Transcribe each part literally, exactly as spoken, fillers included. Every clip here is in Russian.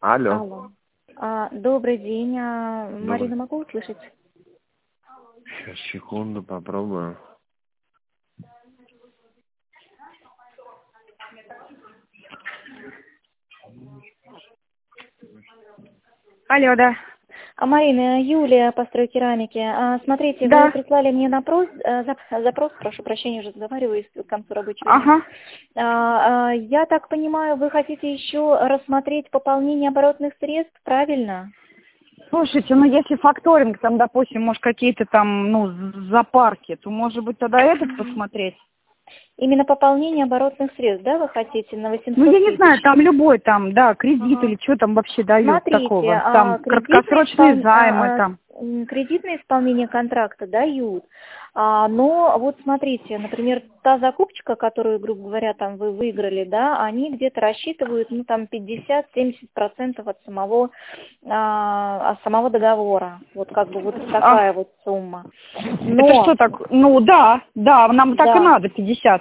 Алло. Алло. А, добрый день. А, Добрый. Марина, могу услышать? Сейчас, секунду, попробую. Алло, да. А, Марина, Юлия, построй керамики. А, смотрите, Да. вы прислали мне напрос, э, зап- запрос, прошу прощения, уже разговариваю к концу рабочего дня. Ага. А, а, я так понимаю, вы хотите еще рассмотреть пополнение оборотных средств, правильно? Слушайте, ну если факторинг, там, допустим, может, какие-то там, ну, запарки, то, может быть, тогда этот посмотреть? Именно пополнение оборотных средств, да, вы хотите на восемьсот Ну, я не тысяч? знаю, там любой, там, да, кредит Ага. или что там вообще дают Смотрите, такого. а, Там кредитное, краткосрочные испол- займы, а, а, там. м, кредитное исполнение контракта дают, а, но вот смотрите, например, та закупочка, которую, грубо говоря, там вы выиграли, да, они где-то рассчитывают, ну, там пятьдесят-семьдесят процентов от самого, а, от самого договора, вот как бы вот такая А, вот сумма. это Но, что так? Ну, да, да, нам так и да. надо, пятьдесят,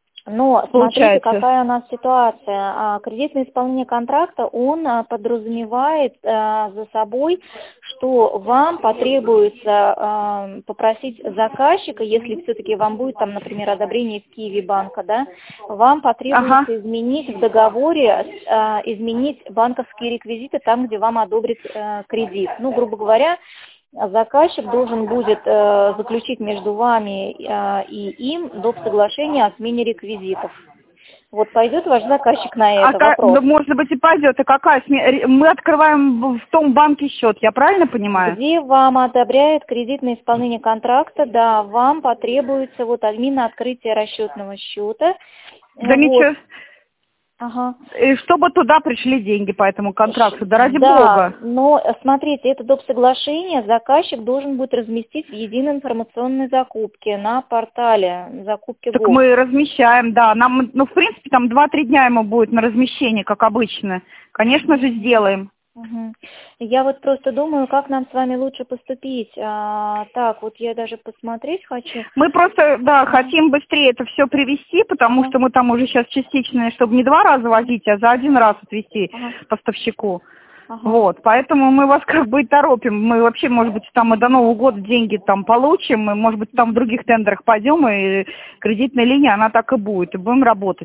Но смотрите, получается. какая у нас ситуация. А, Кредитное исполнение контракта, он а, подразумевает а, за собой, что вам потребуется а, попросить заказчика, если все-таки вам будет, там, например, одобрение в Киеве банка, да, вам Ага. потребуется изменить в договоре, а, изменить банковские реквизиты там, где вам одобрят а, кредит. Ну, грубо говоря, заказчик должен будет э, заключить между вами э, и им доп. Соглашение о смене реквизитов. Вот пойдет ваш заказчик на А это? ка- да, Вопрос. может быть, и пойдет. А какая сме- ре- Мы открываем в в том банке счет, я правильно понимаю? Где вам одобряет кредитное исполнение контракта, да, вам потребуется вот именно открытие расчетного счета. Да Вот. ничего. Ага. И чтобы туда пришли деньги по этому контракту, да ради Да, бога. но э, смотрите, это доп. Соглашение заказчик должен будет разместить в единой информационной закупке на портале закупки Так ГОВ. мы размещаем, да. Нам, ну, в принципе, там два-три дня ему будет на размещение, как обычно. Конечно же, сделаем. Мгм. Я вот просто думаю, как нам с вами лучше поступить. А, так, вот я даже посмотреть хочу. Мы просто, да, хотим быстрее это все привезти, потому Ага. что мы там уже сейчас частично, чтобы не два раза возить, а за один раз отвезти Ага. поставщику. Ага. Вот, поэтому мы вас как бы и торопим. Мы вообще, может быть, там и до Нового года деньги там получим, мы, может быть, там в других тендерах пойдем, и кредитная линия, она так и будет, и будем работать.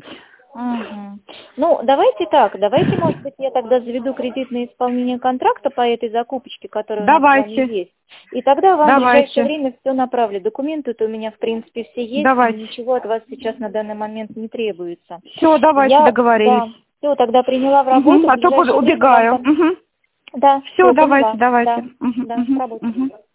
Мгм. Ну, давайте так, давайте, может быть, я тогда заведу кредитное исполнение контракта по этой закупочке, которая у нас с вами Давайте, есть. И тогда вам в ближайшее давайте, время все направлю. Документы-то у меня, в принципе, все есть, и давайте. ничего от вас сейчас на данный момент не требуется. Все, давайте, Я, договорились. да, все, тогда приняла в работу, Угу, в а то под- ближайшее время вам убегаю. там... Угу. Да, Все, все, давайте, поняла, давайте. да, Угу, да, угу, работаю. угу.